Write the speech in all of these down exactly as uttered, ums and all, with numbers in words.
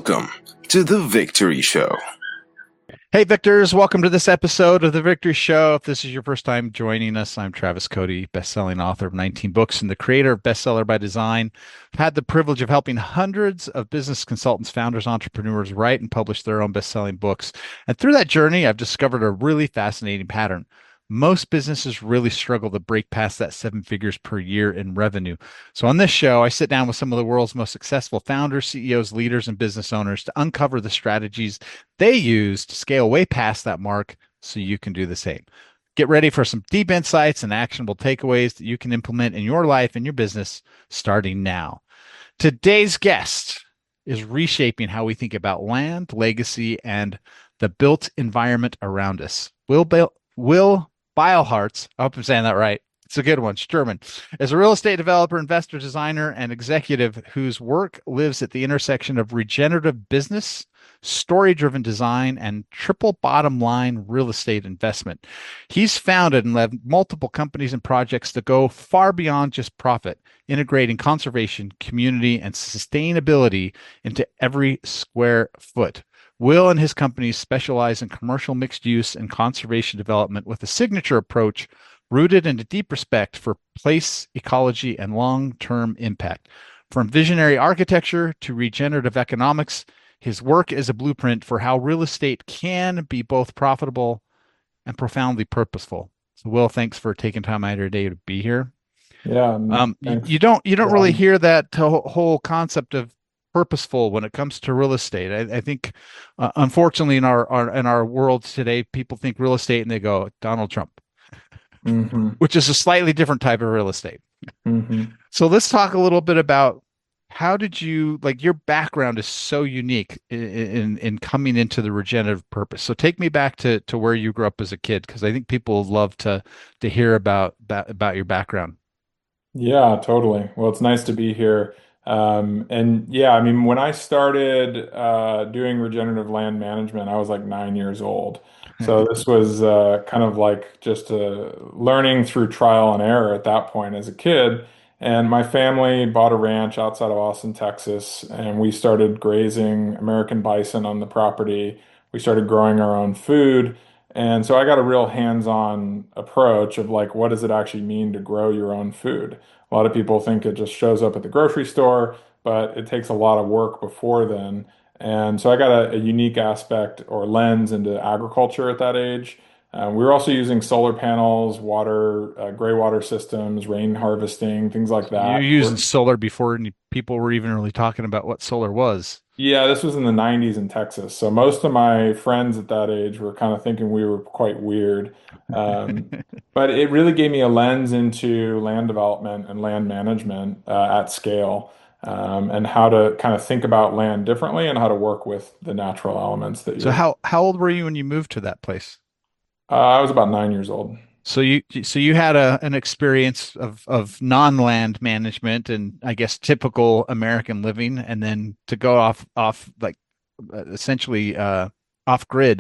Welcome to The Victory Show. Hey, Victors, welcome to this episode of The Victory Show. If this is your first time joining us, I'm Travis Cody, best-selling author of nineteen books and the creator of Bestseller by Design. I've had the privilege of helping hundreds of business consultants, founders, entrepreneurs write and publish their own best-selling books. And through that journey, I've discovered a really fascinating pattern. Most businesses really struggle to break past that seven figures per year in revenue. So on this show, I sit down with some of the world's most successful founders, C E Os, leaders, and business owners to uncover the strategies they use to scale way past that mark so you can do the same. Get ready for some deep insights and actionable takeaways that you can implement in your life and your business starting now. Today's guest is reshaping how we think about land, legacy, and the built environment around us. Will Will Beilharz, I hope I'm saying that right. It's a good one. It's German. Is a real estate developer, investor, designer, and executive whose work lives at the intersection of regenerative business, story-driven design, and triple bottom line real estate investment. He's founded and led multiple companies and projects that go far beyond just profit, integrating conservation, community, and sustainability into every square foot. Will and his companies specialize in commercial mixed use and conservation development with a signature approach rooted in a deep respect for place, ecology, and long-term impact. From visionary architecture to regenerative economics, his work is a blueprint for how real estate can be both profitable and profoundly purposeful. So, Will, thanks for taking time out of your day to be here. Yeah, um, you, you don't you don't really hear that whole concept of purposeful when it comes to real estate. I, I think, uh, unfortunately, in our, our in our world today, people think real estate and they go Donald Trump, mm-hmm. which is a slightly different type of real estate. Mm-hmm. So let's talk a little bit about how did you like your background is so unique in, in in coming into the regenerative purpose. So take me back to to where you grew up as a kid, because I think people love to to hear about about, about your background. Yeah, totally. Well, it's nice to be here. Um, and yeah, I mean, when I started uh, doing regenerative land management, I was like nine years old. So this was uh, kind of like just uh, learning through trial and error at that point as a kid. And my family bought a ranch outside of Austin, Texas, and we started grazing American bison on the property. We started growing our own food. And so I got a real hands-on approach of like, what does it actually mean to grow your own food? A lot of people think it just shows up at the grocery store, but it takes a lot of work before then. And so I got a, a unique aspect or lens into agriculture at that age. Um, we were also using solar panels, water, uh, gray water systems, rain harvesting, things like that. You're using we're, solar before any people were even really talking about what solar was. Yeah, this was in the nineties in Texas. So most of my friends at that age were kind of thinking we were quite weird. Um, but it really gave me a lens into land development and land management uh, at scale, um, and how to kind of think about land differently and how to work with the natural elements that you. So how how old were you when you moved to that place? Uh, I was about nine years old. So you so you had a an experience of of non-land management and I guess typical American living, and then to go off off like essentially uh, off grid.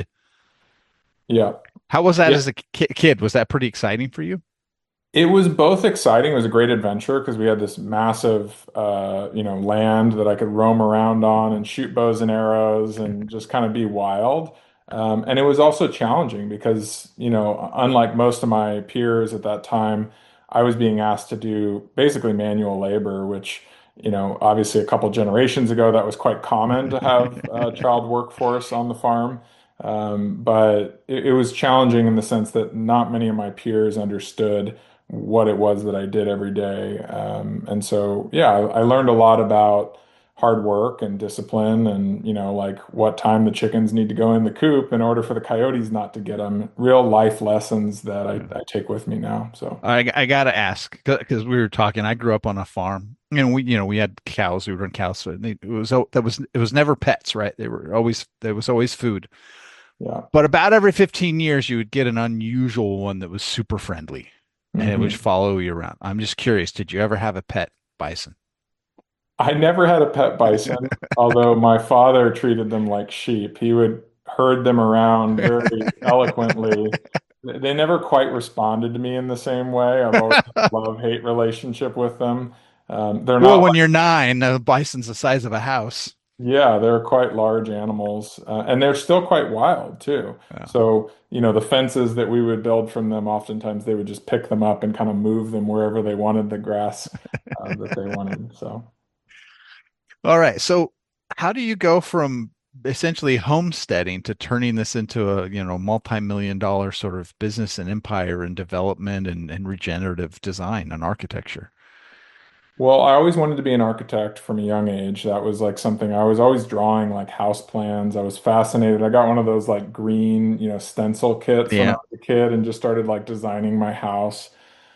Yeah. How was that Yeah. as a ki kid? Was that pretty exciting for you? It was both exciting. It was a great adventure because we had this massive, uh, you know, land that I could roam around on and shoot bows and arrows and just kind of be wild. Um, and it was also challenging because, you know, unlike most of my peers at that time, I was being asked to do basically manual labor, which, you know, obviously a couple generations ago, that was quite common to have a child workforce on the farm. Um, but it, it was challenging in the sense that not many of my peers understood what it was that I did every day. Um, and so, yeah, I, I learned a lot about hard work and discipline and, you know, like what time the chickens need to go in the coop in order for the coyotes not to get them. Real life lessons that I, I take with me now. So I, I got to ask, because we were talking, I grew up on a farm and we, you know, we had cows, we run cows. So it was, that was, it was never pets, right? They were always, there was always food. Yeah. But about every fifteen years, you would get an unusual one that was super friendly and mm-hmm. it would follow you around. I'm just curious, did you ever have a pet bison? I never had a pet bison, although my father treated them like sheep. He would herd them around very eloquently. They never quite responded to me in the same way. I've always had a love-hate relationship with them. Um, they're well, not when like, you're nine, the bison's the size of a house. Yeah, they're quite large animals, uh, and they're still quite wild too. Yeah. So, you know, the fences that we would build from them, oftentimes they would just pick them up and kind of move them wherever they wanted the grass uh, that they wanted. So, All right. So how do you go from essentially homesteading to turning this into a, you know, multi-million dollar sort of business and empire and development and, and regenerative design and architecture? well, I always wanted to be an architect from a young age. That was like something I was always drawing like house plans. I was fascinated. I got one of those like green, you know, stencil kits when I Yeah. was a kid and just started like designing my house.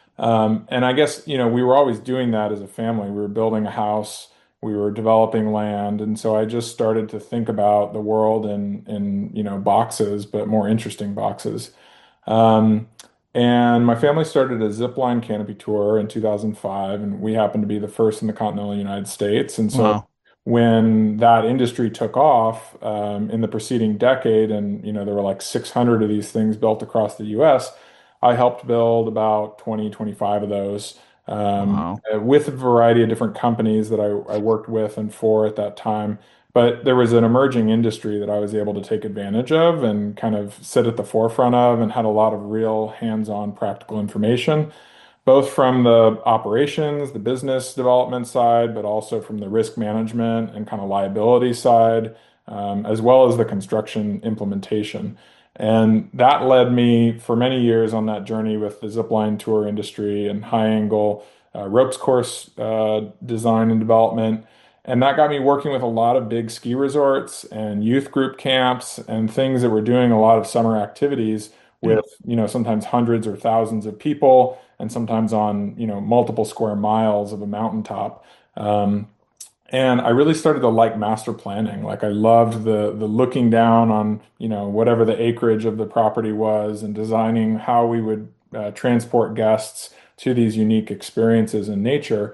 Um, and I guess, you know, we were always doing that as a family. We were building a house, we were developing land. And so I just started to think about the world in, in, you know, boxes, but more interesting boxes. Um, and my family started a zip line canopy tour in two thousand five, and we happened to be the first in the continental United States. And so Wow. when that industry took off um, in the preceding decade, and you know there were like six hundred of these things built across the U S, I helped build about twenty, twenty-five of those um, Wow. uh, with a variety of different companies that I, I worked with and for at that time. But there was an emerging industry that I was able to take advantage of and kind of sit at the forefront of and had a lot of real hands-on practical information, both from the operations, the business development side, but also from the risk management and kind of liability side, um, as well as the construction implementation. And that led me for many years on that journey with the zipline tour industry and high angle uh, ropes course uh, design and development. And that got me working with a lot of big ski resorts and youth group camps and things that were doing a lot of summer activities Yeah. with, you know, sometimes hundreds or thousands of people and sometimes on, you know, multiple square miles of a mountaintop. Um, and I really started to like master planning. Like I loved the the looking down on, you know, whatever the acreage of the property was and designing how we would uh, transport guests to these unique experiences in nature.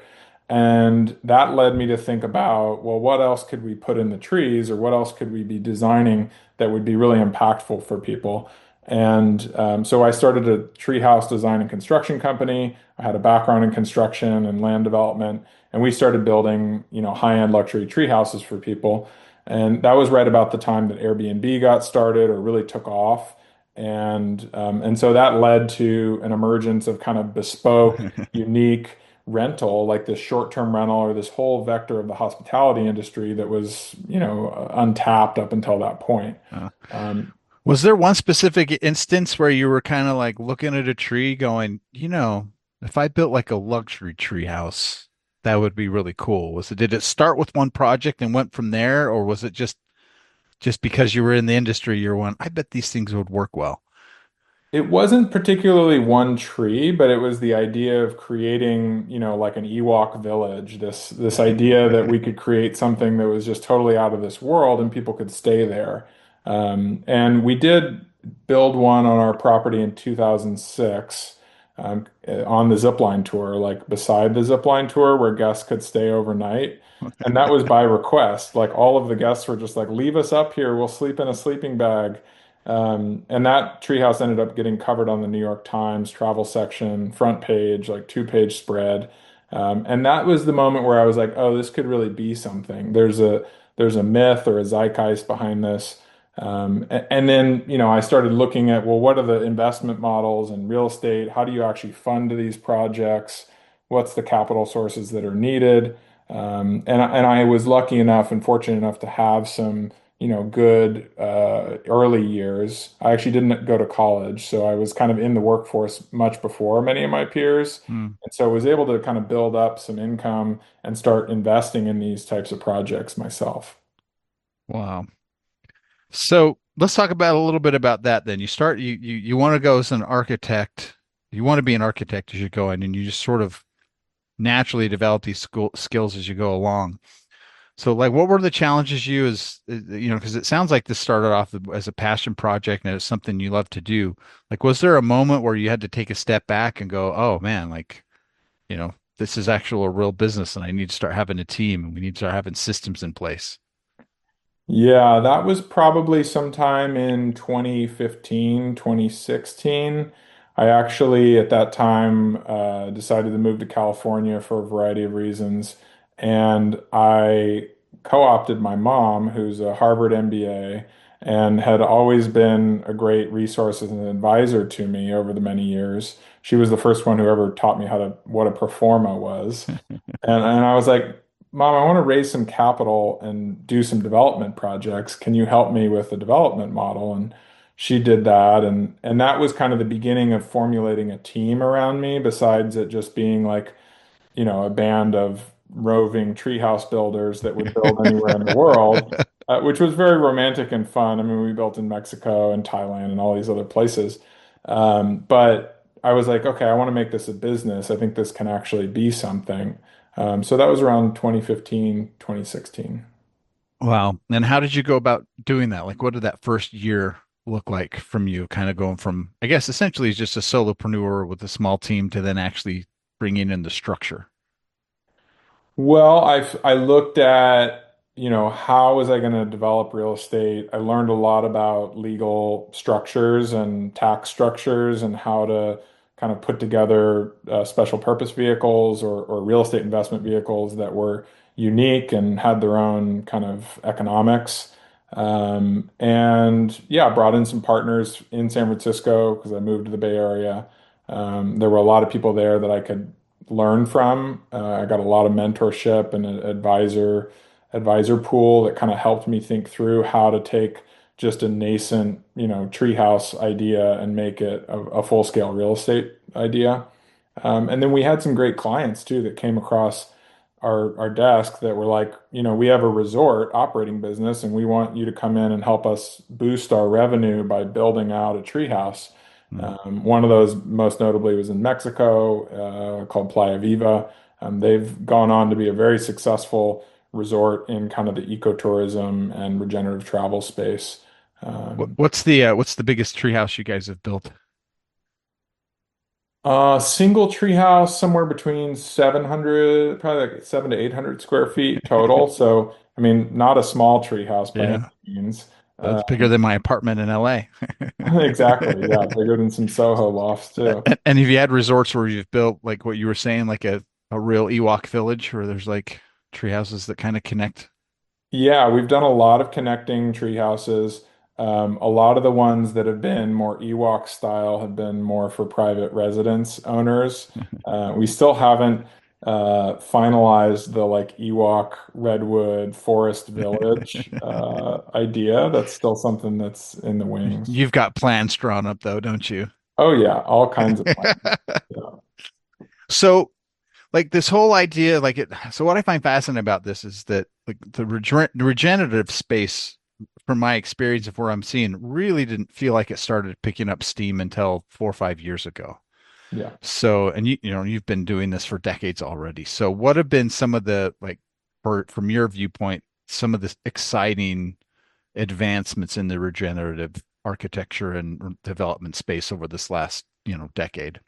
And that led me to think about, well, what else could we put in the trees or what else could we be designing that would be really impactful for people? And um, so I started a treehouse design and construction company. I had a background in construction and land development, and we started building, you know, high-end luxury tree houses for people. And that was right about the time that Airbnb got started or really took off. And um, and so that led to an emergence of kind of bespoke, unique rental, like this short-term rental or this whole vector of the hospitality industry that was, you know, untapped up until that point. Uh, Um, was there one specific instance where you were kind of like looking at a tree going, you know, if I built like a luxury tree house, that would be really cool. Was it, did it start with one project and went from there, or was it just just because you were in the industry, you're one, I bet these things would work well. It wasn't particularly one tree, but it was the idea of creating, you know, like an Ewok village, this this idea that we could create something that was just totally out of this world and people could stay there. Um, and we did build one on our property in two thousand six um, on the zipline tour, like beside the zipline tour where guests could stay overnight. And that was by request. Like all of the guests were just like, leave us up here. We'll sleep in a sleeping bag. Um, and that treehouse ended up getting covered on the New York Times travel section, front page, like two page spread. Um, and that was the moment where I was like, oh, this could really be something. There's a there's a myth or a zeitgeist behind this. Um, a- and then, you know, I started looking at, well, what are the investment models in real estate? How do you actually fund these projects? What's the capital sources that are needed? Um, and, I- and I was lucky enough and fortunate enough to have some you know, good uh, early years. I actually didn't go to college, so I was kind of in the workforce much before many of my peers. Hmm. And so I was able to kind of build up some income and start investing in these types of projects myself. Wow. So let's talk about a little bit about that then. You start you you, you want to go as an architect. You want to be an architect as you go in, and you just sort of naturally develop these school skills as you go along. So, like, what were the challenges you as uh, you know, because it sounds like this started off as a passion project and it's something you love to do. Like, was there a moment where you had to take a step back and go, "Oh man, like, you know, this is actual a real business, and I need to start having a team, and we need to start having systems in place." Yeah, that was probably sometime in twenty fifteen, twenty sixteen. I actually, at that time, uh, decided to move to California for a variety of reasons. And I co-opted my mom, who's a Harvard M B A and had always been a great resource as an advisor to me over the many years. She was the first one who ever taught me how to what a pro forma was. And, and I was like, Mom, I want to raise some capital and do some development projects. Can you help me with the development model? And she did that. And, and that was kind of the beginning of formulating a team around me, besides it just being like, you know, a band of roving treehouse builders that would build anywhere in the world, uh, which was very romantic and fun. I mean, we built in Mexico and Thailand and all these other places. Um, but I was like, okay, I want to make this a business. I think this can actually be something. Um, so that was around twenty fifteen, twenty sixteen. Wow. And how did you go about doing that? Like, what did that first year look like from you, kind of going from, I guess, essentially just a solopreneur with a small team to then actually bringing in the structure? Well, I I looked at, you know, how was I going to develop real estate? I learned a lot about legal structures and tax structures and how to kind of put together uh, special purpose vehicles or, or real estate investment vehicles that were unique and had their own kind of economics. Um, and yeah, brought in some partners in San Francisco because I moved to the Bay Area. Um, there were a lot of people there that I could learn from. Uh, I got a lot of mentorship and an advisor advisor pool that kind of helped me think through how to take just a nascent, you know, treehouse idea and make it a, a full-scale real estate idea. Um, and then we had some great clients too that came across our our desk that were like, you know, we have a resort operating business and we want you to come in and help us boost our revenue by building out a treehouse. Mm. Um, one of those most notably was in Mexico, uh, called Playa Viva. Um, they've gone on to be a very successful resort in kind of the ecotourism and regenerative travel space. What, Um, what's the uh, what's the biggest treehouse you guys have built? Uh, single treehouse somewhere between seven hundred, probably like seven to eight hundred square feet total. So, I mean, not a small treehouse by any Yeah, means. that's bigger Um, than my apartment in L A. exactly. Yeah. Bigger than some Soho lofts too. And, and have you had resorts where you've built like what you were saying, like a, a real Ewok village where there's like tree houses that kind of connect? Yeah, we've done a lot of connecting tree houses. Um, a lot of the ones that have been more Ewok style have been more for private residence owners. Uh, we still haven't uh, finalized the like Ewok Redwood Forest Village uh, idea. That's still something that's in the wings. You've got plans drawn up though, don't you? Oh yeah, all kinds of plans. Yeah. So like this whole idea, like it, so what I find fascinating about this is that like the regen regenerative space, from my experience of where I'm seeing, really didn't feel like it started picking up steam until four or five years ago. Yeah. So, and you, you know, you've been doing this for decades already. So what have been some of the, like, for, from your viewpoint, some of the exciting advancements in the regenerative architecture and development space over this last, you know, decade?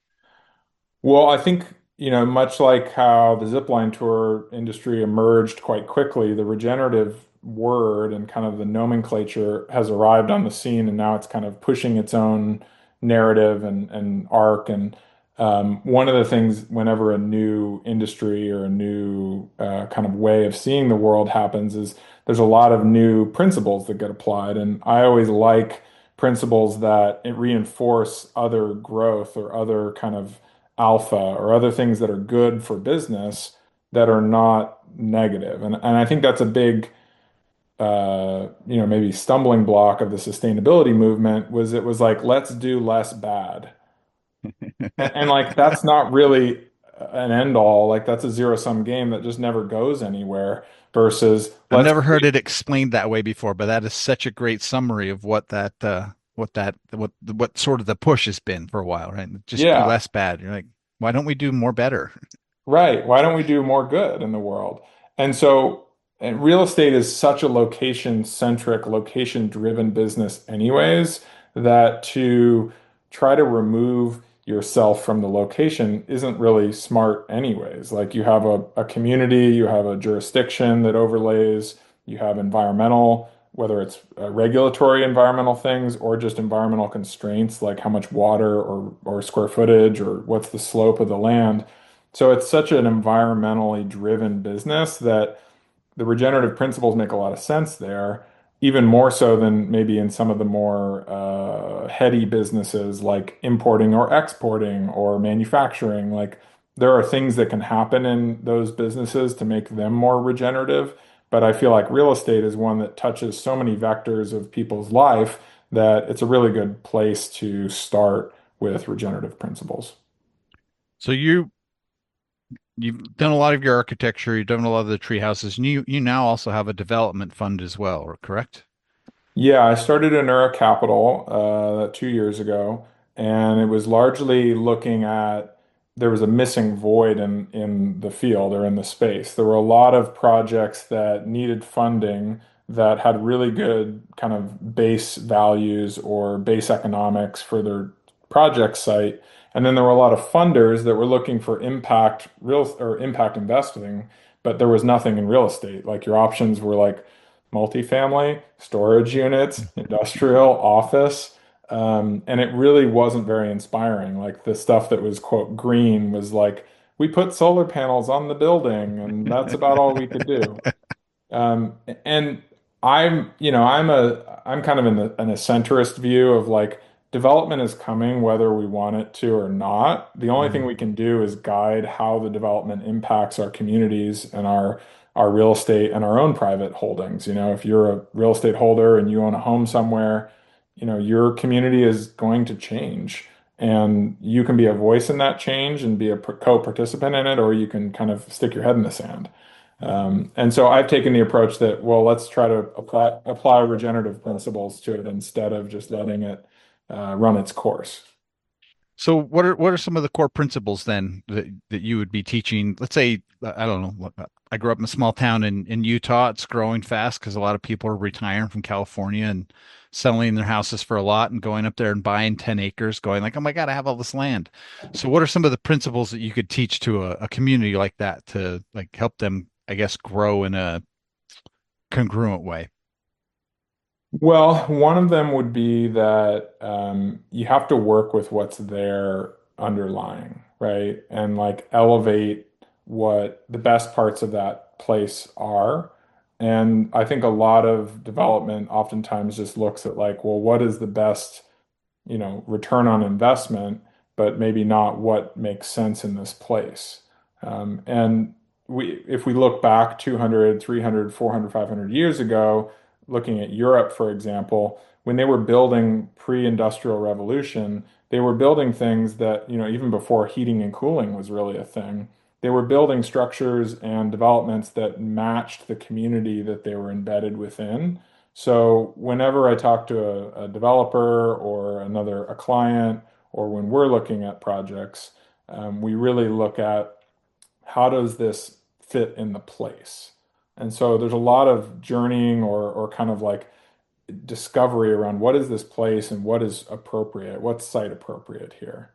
Well, I think, you know, much like how the zipline tour industry emerged quite quickly, the regenerative word and kind of the nomenclature has arrived on the scene, and now it's kind of pushing its own narrative and, and arc. And um, one of the things, whenever a new industry or a new uh, kind of way of seeing the world happens, is there's a lot of new principles that get applied. And I always like principles that reinforce other growth or other kind of alpha or other things that are good for business that are not negative. And and I think that's a big uh, you know, maybe stumbling block of the sustainability movement was it was like, let's do less bad. And, and like that's not really an end all. Like that's a zero sum game that just never goes anywhere versus I've let's never heard create, it explained that way before, but that is such a great summary of what that, uh, what that, what, what sort of the push has been for a while, right? Just do yeah, less bad. You're like, why don't we do more better? right. Why don't we do more good in the world? And so, and real estate is such a location-centric, location-driven business anyways, that to try to remove yourself from the location isn't really smart anyways. Like you have a, a community, you have a jurisdiction that overlays, you have environmental, whether it's uh, regulatory environmental things or just environmental constraints, like how much water or, or square footage or what's the slope of the land. So it's such an environmentally driven business that the regenerative principles make a lot of sense there, even more so than maybe in some of the more uh, heady businesses like importing or exporting or manufacturing. Like there are things that can happen in those businesses to make them more regenerative. But I feel like real estate is one that touches so many vectors of people's life that it's a really good place to start with regenerative principles. So you you've done a lot of your architecture, you've done a lot of the tree houses, and you you now also have a development fund as well, correct? Yeah, I started Anura Capital uh, two years ago, and it was largely looking at there was a missing void in in the field or in the space. There were a lot of projects that needed funding that had really good kind of base values or base economics for their project site. And then there were a lot of funders that were looking for impact real or impact investing, but there was nothing in real estate. Like your options were like multifamily, storage units, industrial, office. Um, and it really wasn't very inspiring. Like the stuff that was, quote, green was like, we put solar panels on the building, and that's about all we could do. Um, and I'm, you know, I'm a, I'm kind of in the, an a centrist view of like development is coming whether we want it to or not. The only thing Mhm. we can do is guide how the development impacts our communities and our our real estate and our own private holdings. You know, if you're a real estate holder and you own a home somewhere, you know, your community is going to change. And you can be a voice in that change and be a co-participant in it, or you can kind of stick your head in the sand. Um, and so I've taken the approach that, well, let's try to apply apply regenerative principles to it instead of just letting it uh, run its course. So what are what are some of the core principles then that that you would be teaching? Let's say I don't know. I grew up in a small town in in Utah. It's growing fast because a lot of people are retiring from California and selling their houses for a lot and going up there and buying ten acres, going like, oh my God, I have all this land. So what are some of the principles that you could teach to a, a community like that to like help them, I guess, grow in a congruent way? Well, one of them would be that um, you have to work with what's there underlying, right? And like elevate what the best parts of that place are. And I think a lot of development oftentimes just looks at like, well, what is the best, you know, return on investment, but maybe not what makes sense in this place. Um, and we, if we look back two hundred, three hundred, four hundred, five hundred years ago, looking at Europe, for example, when they were building pre-industrial revolution, they were building things that, you know, even before heating and cooling was really a thing, they were building structures and developments that matched the community that they were embedded within. So whenever I talk to a, a developer or another a client, or when we're looking at projects, um, we really look at how does this fit in the place. And so there's a lot of journeying or or kind of like discovery around what is this place and what is appropriate, what's site appropriate here.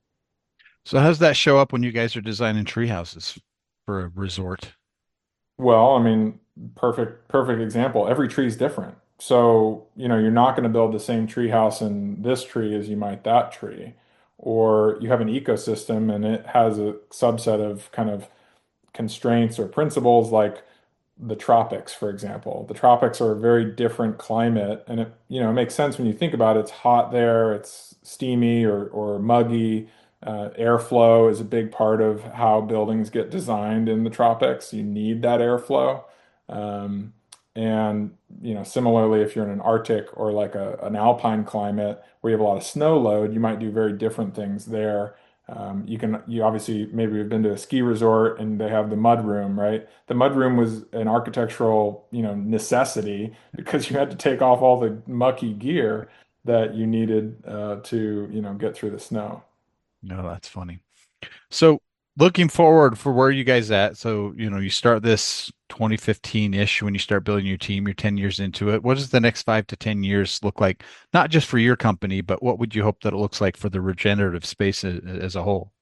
So how does that show up when you guys are designing tree houses for a resort? Well, I mean, perfect, perfect example. Every tree is different. So, you know, you're not going to build the same tree house in this tree as you might that tree. Or you have an ecosystem and it has a subset of kind of constraints or principles like the tropics, for example. The tropics are a very different climate, and it, you know, it makes sense when you think about it. It's hot there, it's steamy or or muggy. Uh, airflow is a big part of how buildings get designed in the tropics. You need that airflow. Um, and you know, similarly, if you're in an Arctic or like a, an alpine climate where you have a lot of snow load, you might do very different things there. Um, you can, you obviously maybe have been to a ski resort and they have the mud room, right? The mud room was an architectural, you know, necessity because you had to take off all the mucky gear that you needed uh, to, you know, get through the snow. No, that's funny. So looking forward for where you guys at. So, you know, you start this twenty fifteen-ish when you start building your team, you're ten years into it. What does the next five to ten years look like? Not just for your company, but what would you hope that it looks like for the regenerative space as, as a whole?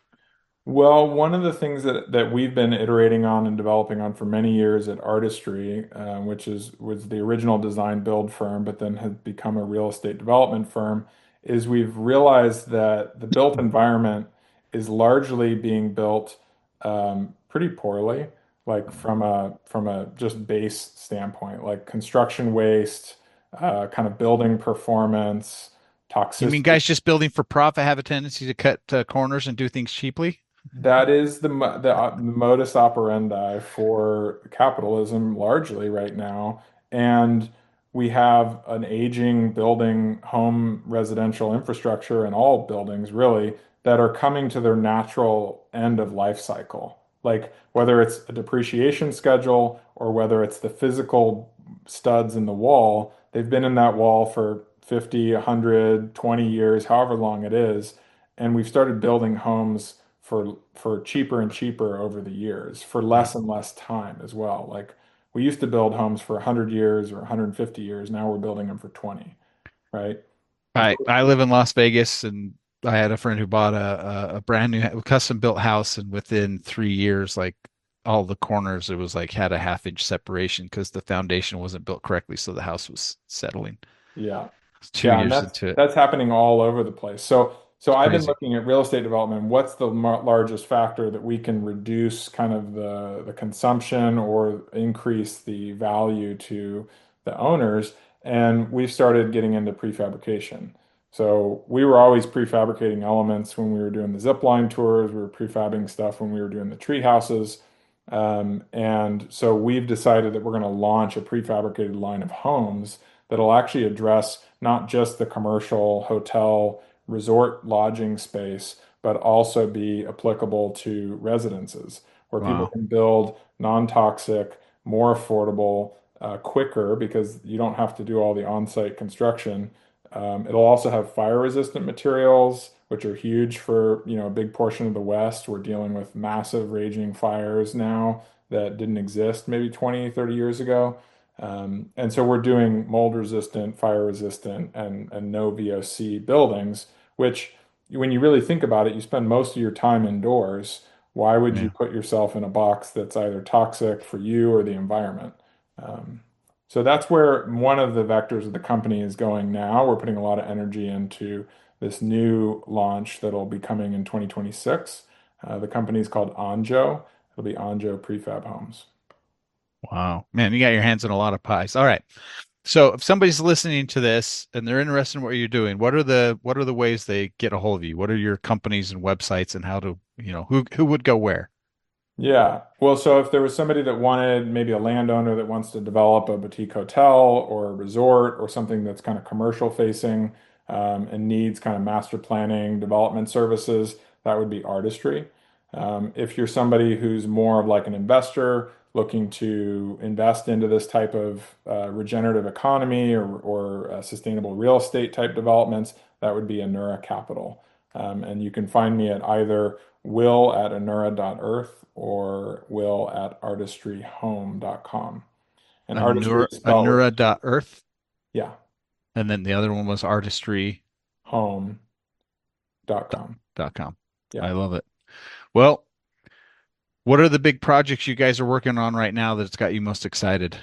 Well, one of the things that that we've been iterating on and developing on for many years at Artistry, uh, which is was the original design build firm, but then has become a real estate development firm, is we've realized that the built environment is largely being built um, pretty poorly. like from a from a just base standpoint, like construction waste, uh, kind of building performance, You mean toxicity. guys just building for profit have a tendency to cut uh, corners and do things cheaply? That is the mo- the uh, modus operandi for capitalism largely right now. And we have an aging building, home residential infrastructure and all buildings really that are coming to their natural end of life cycle. Like whether it's a depreciation schedule or whether it's the physical studs in the wall, they've been in that wall for fifty, one hundred, twenty years, however long it is. And we've started building homes for for cheaper and cheaper over the years for Yeah. less and less time as well. Like we used to build homes for one hundred years or one hundred fifty years. Now we're building them for twenty, right? Of I course. I live in Las Vegas, and I had a friend who bought a a, a brand new custom built house, and within three years, like all the corners, it was like had a half inch separation because the foundation wasn't built correctly, so the house was settling. Yeah. It's two Yeah, and years that's into it. that's happening all over the place. So so It's I've been crazy. looking at real estate development. What's the mar largest factor that we can reduce kind of the the consumption or increase the value to the owners? And we've started getting into prefabrication. So we were always prefabricating elements when we were doing the zip line tours. We were prefabbing stuff when we were doing the tree houses. Um, and so we've decided that we're going to launch a prefabricated line of homes that'll actually address not just the commercial hotel resort lodging space, but also be applicable to residences where people Wow. can build non-toxic, more affordable, uh, quicker because you don't have to do all the on-site construction. Um, it'll also have fire-resistant materials, which are huge for, you know, a big portion of the West. We're dealing with massive raging fires now that didn't exist maybe twenty, thirty years ago. Um, and so we're doing mold resistant, fire resistant, and, and no V O C buildings, which when you really think about it, you spend most of your time indoors. Why would you Yeah. put yourself in a box that's either toxic for you or the environment? Um, so that's where one of the vectors of the company is going now. We're putting a lot of energy into this new launch that'll be coming in twenty twenty-six. Uh, the company is called Onjo. It'll be Onjo Prefab Homes. Wow. Man, you got your hands in a lot of pies. All right. So if somebody's listening to this and they're interested in what you're doing, what are the what are the ways they get a hold of you? What are your companies and websites and how to, you know, who who would go where? Yeah. Well, so if there was somebody that wanted maybe a landowner that wants to develop a boutique hotel or a resort or something that's kind of commercial facing um, and needs kind of master planning, development services, that would be Artistry. Um, if you're somebody who's more of like an investor looking to invest into this type of uh, regenerative economy or, or uh, sustainable real estate type developments, that would be Anura Capital. Um, and you can find me at either will at anura dot earth or will at artistry home dot com. And artistry Anura is spelled with, Anura dot earth, yeah, and then the other one was artistry home dot com. dot com. Yeah. I love it. Well, what are the big projects you guys are working on right now that's got you most excited?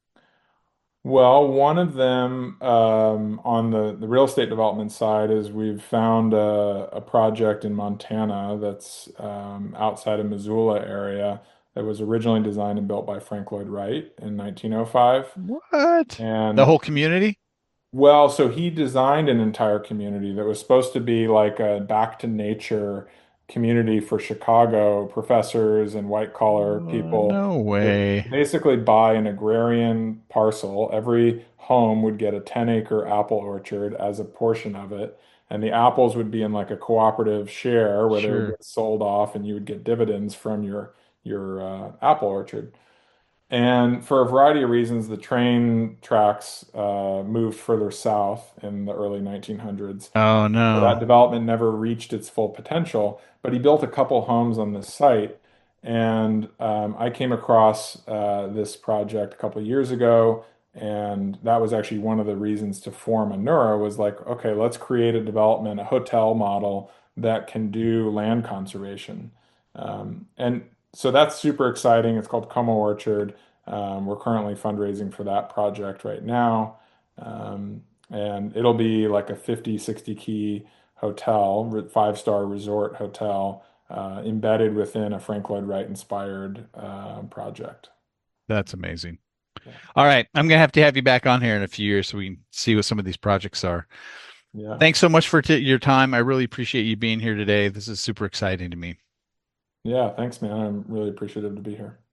Well, one of them um, on the, the real estate development side is we've found a, a project in Montana that's um, outside of Missoula area that was originally designed and built by Frank Lloyd Wright in nineteen oh five. What? The And whole community? well, so he designed an entire community that was supposed to be like a back to nature community for Chicago professors and white collar Uh, people no to way. basically buy an agrarian parcel. Every home would get a ten acre apple orchard as a portion of it. And the apples would be in like a cooperative share where they would Sure. get sold off and you would get dividends from your your uh, apple orchard. And for a variety of reasons, the train tracks uh, moved further south in the early nineteen hundreds. Oh So that no. development never reached its full potential, but he built a couple homes on this site. And um, I came across uh, this project a couple of years ago, and that was actually one of the reasons to form Anura was like, okay, let's create a development, a hotel model that can do land conservation. Um, and so that's super exciting. It's called Como Orchard. Um, we're currently fundraising for that project right now. Um, and it'll be like a fifty, sixty key hotel, five star resort hotel uh, embedded within a Frank Lloyd Wright inspired uh, project. That's amazing. Yeah. All right. I'm going to have to have you back on here in a few years so we can see what some of these projects are. Yeah. Thanks so much for t your time. I really appreciate you being here today. This is super exciting to me. Yeah. Thanks, man. I'm really appreciative to be here.